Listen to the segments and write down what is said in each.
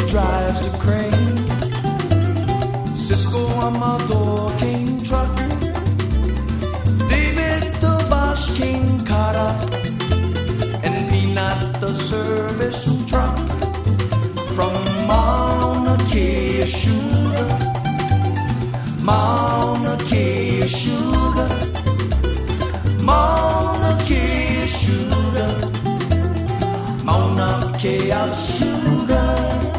drives a crane. Cisco Amador King truck. David the Bosch King Carter. And Peanut the service truck. From Mauna Kea Sugar. Mauna Kea Sugar. Mauna Kea Sugar. Mauna Kea Sugar.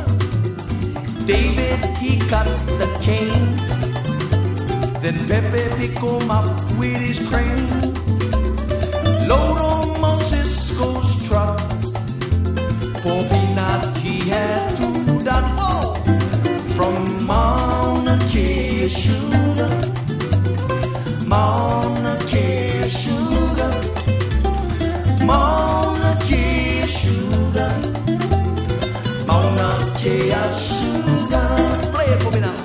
David, he cut the cane. Then Pepe picked him up with his crane. Load on Cisco's truck. Poor Peanut, he had to duck. Whoa! From Mauna Kea Sugar. Mauna Kea Sugar. Mauna Kea Sugar. Mauna Kea Sugar. Play it for me now.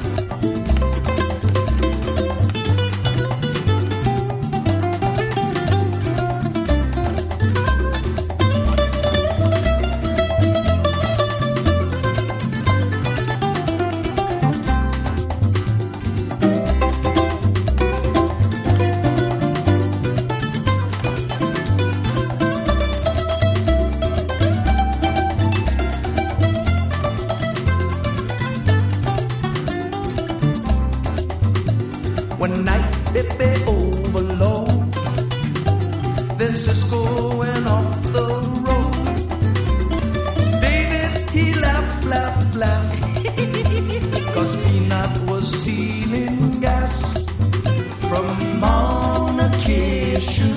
One night, Pepe overload. Then Cisco went off the road. David, he laughed, laughed, laughed. Cause Peanut was stealing gas from Mauna Kea Sugar.